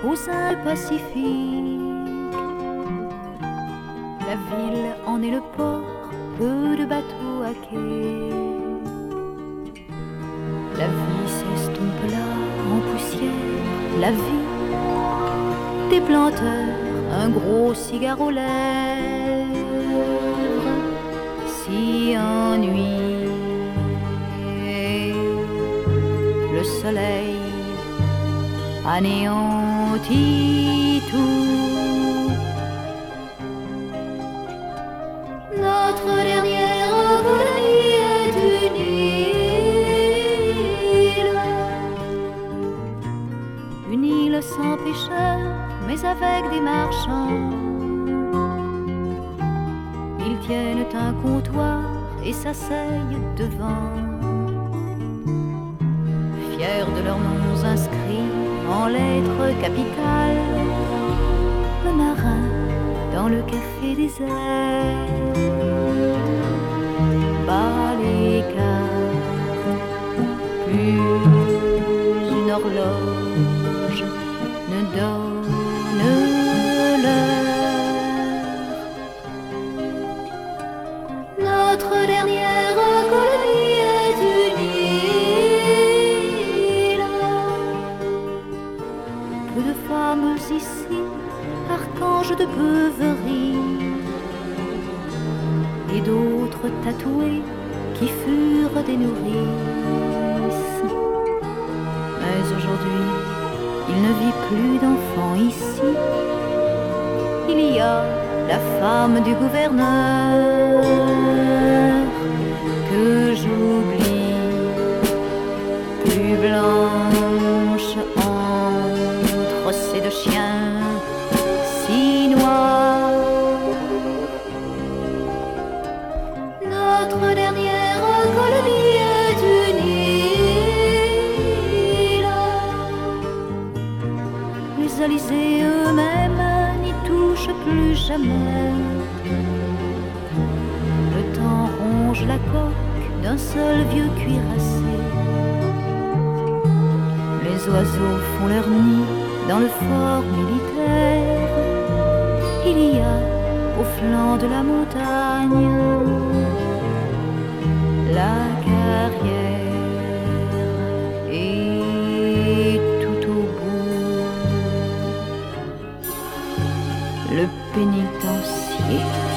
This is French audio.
aux Indes Pacifiques. La ville en est le port, peu de bateaux à quai. La vie s'estompe là en poussière, la vie des planteurs, un gros cigare aux lèvres, si ennuyé. Le soleil anéantit tout. Notre dernière colonie est une île sans pêcheurs, mais avec des marchands. Ils tiennent un comptoir et s'asseyent devant, fiers de leurs noms inscrits en lettres capitales. Le marin dans le café désert bat les cartes, plus une horloge ne donne l'heure. Notre dernière colonie est une île. Peu de femmes ici, archanges de beuverie, et d'autres tatouées qui furent des nourrices. Mais aujourd'hui, il ne vit plus d'enfants ici. Il y a la femme du gouverneur que j'oublie, plus blanche entre ces deux chiens si noirs. Notre dernière colonie est une île. Les alizés eux-mêmes n'y touchent plus jamais. Le temps ronge la coque d'un seul vieux cuirassé. Les oiseaux font leur nid dans le fort militaire. Il y a au flanc de la montagne la carrière, et tout au bout le pénitencier.